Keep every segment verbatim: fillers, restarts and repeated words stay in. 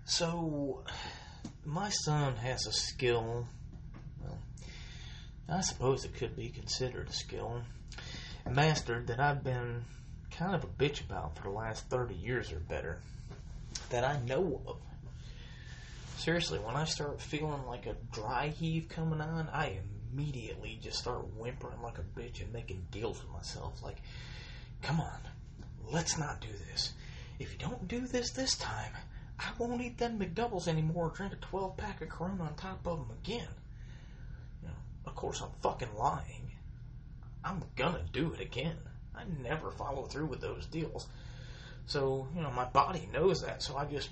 So, my son has a skill. Well, I suppose it could be considered a skill. Mastered that I've been kind of a bitch about for the last thirty years or better. That I know of. Seriously, when I start feeling like a dry heave coming on, I immediately just start whimpering like a bitch and making deals with myself. Like, come on, let's not do this. If you don't do this this time, I won't eat them McDoubles anymore or drink a twelve pack of Corona on top of them again. You know, of course, I'm fucking lying. I'm gonna do it again. I never follow through with those deals. So, you know, my body knows that, so I just...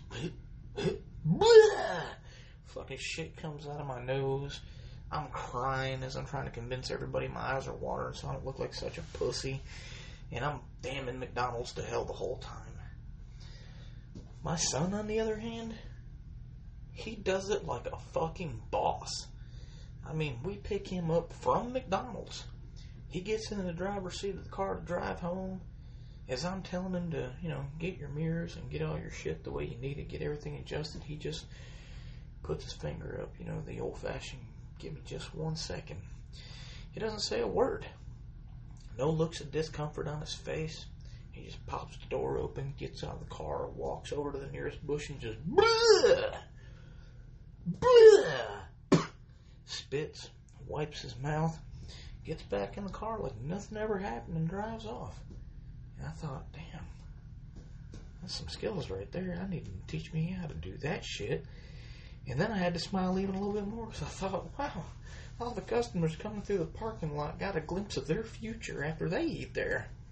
fucking shit comes out of my nose. I'm crying as I'm trying to convince everybody my eyes are watering so I don't look like such a pussy. And I'm damning McDonald's to hell the whole time. My son, on the other hand, he does it like a fucking boss. I mean, we pick him up from McDonald's. He gets in the driver's seat of the car to drive home. As I'm telling him to, you know, get your mirrors and get all your shit the way you need it, get everything adjusted, he just puts his finger up, you know, the old-fashioned, give me just one second. He doesn't say a word. No looks of discomfort on his face. He just pops the door open, gets out of the car, walks over to the nearest bush and just bleh, bleh, spits, wipes his mouth, gets back in the car like nothing ever happened and drives off. And I thought, damn, that's some skills right there. I need to teach me how to do that shit. And then I had to smile even a little bit more because I thought, wow, all the customers coming through the parking lot got a glimpse of their future after they eat there.